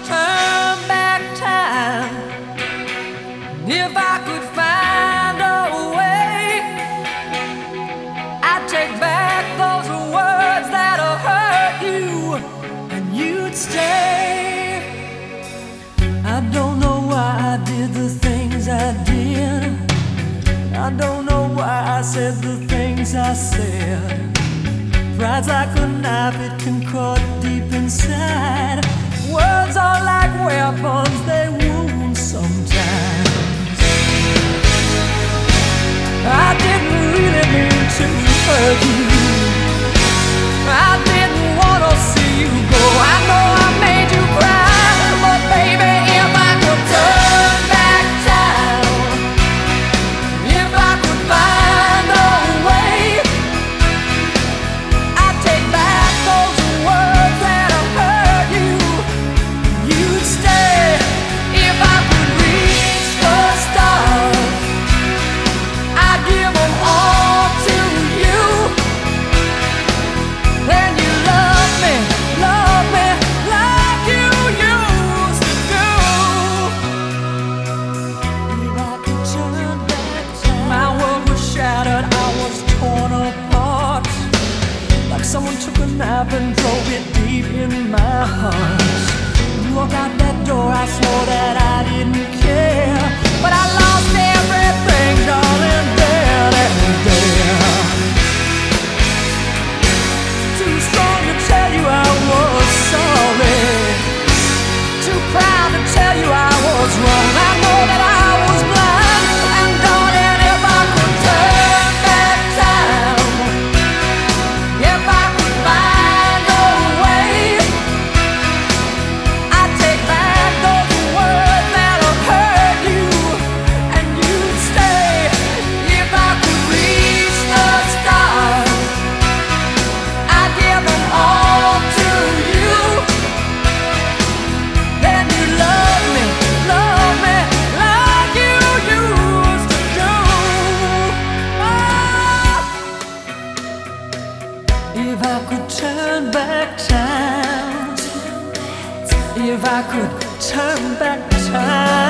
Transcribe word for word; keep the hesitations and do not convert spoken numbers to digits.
turn back time, if I could find a way, I'd take back those words that'll hurt you, and you'd stay. I don't know why I did the things I did. I don't know why I said the things I said. Pride's like a knife, it can cut deep inside. Words are like weapons, they wound sometimes. I didn't really mean to hurt you. I didn't want to see you go. I know I made you cry, but baby, if I could turn back time, if I could find a way, I'd take back those words that have hurt you. You'd stay. If I could reach the stars, I'd give them all to you. Then you love me, love me like you used to do. If I could turn back time, my world was shattered, I was torn apart, like someone took a knife and drove it deep in my heart. You walked out that door, I swore that I didn't care, but I lost everything, darling, there and there. Too strong to tell you I was sorry, too proud to tell you I was wrong. I know that I was blind, and darling, if I could turn back time, if I could find a way, I'd take back those words that'll hurt you, and you'd stay. If I could reach the stars, I'd give them all to you. Then you love me, love me like you used to do. Oh. If I could turn back time, if I could turn back time.